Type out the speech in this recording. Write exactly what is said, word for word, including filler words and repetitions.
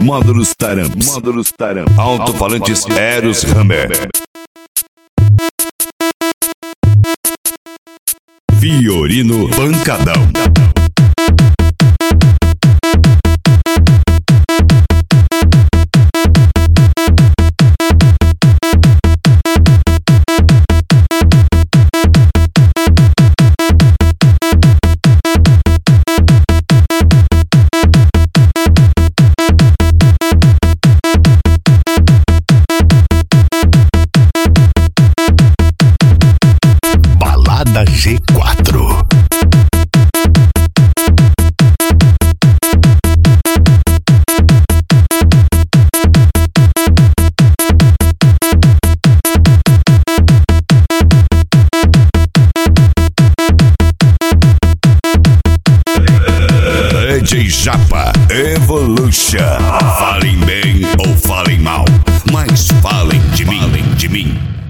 Módulos Taramps. Módulos Taramps. Alto-falantes Eros Hammer. Fiorino Pancadão. G quatro. D J Japa Evolution. Falem bem ou falem mal, mas falem de mim, falem de mim.